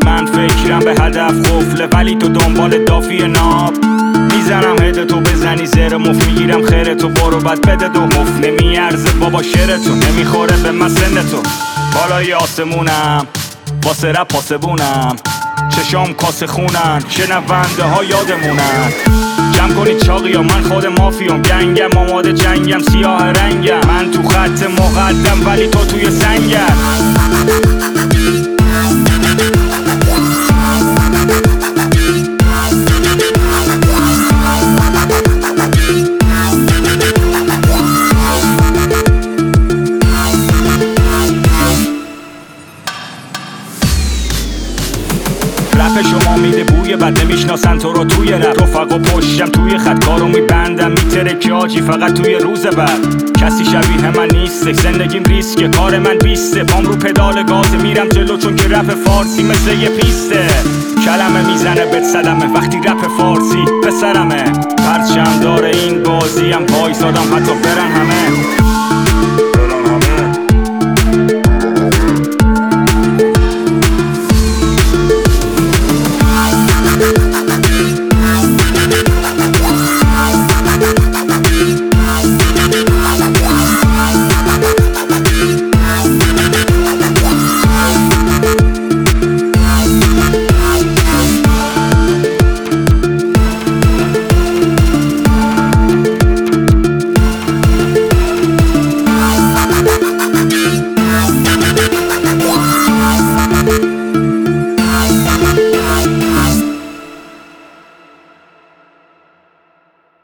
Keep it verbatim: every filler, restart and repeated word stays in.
من فکرم به هدف قفله، ولی تو دنبال دافی ناب. میزنم هده تو بزنی زیر مف، میگیرم خیر تو برو بد بده دو مف. نمیارزه بابا شعر تو، نمیخوره به من سن تو. بالای آسمونم واسه رپ پاسبونم، چشام کاسه خونن شنونده ها یادمونن. جمع کنید چاقی ها من خود مافیام، گنگم آماده جنگم سیاه رنگم. من تو خط مقدم ولی تو توی سنگم. رپ شما میده بوی بد، نمیشناسن تو رو توی رپ. رفقا پشتم توی خط، کارو میبندم میترکی آجی فقط توی روز بعد. کسی شبیه من نیست، زندگیم ریسکه، کار من بیسته. پام رو پدال گاز میرم جلو چون که رپ فارسی مثل یه پیسته. کلمه میزنه بهت صدمه وقتی رپ فارسی به سرمه. پرچم داره این بازی هم پایسادم حتی برن همه.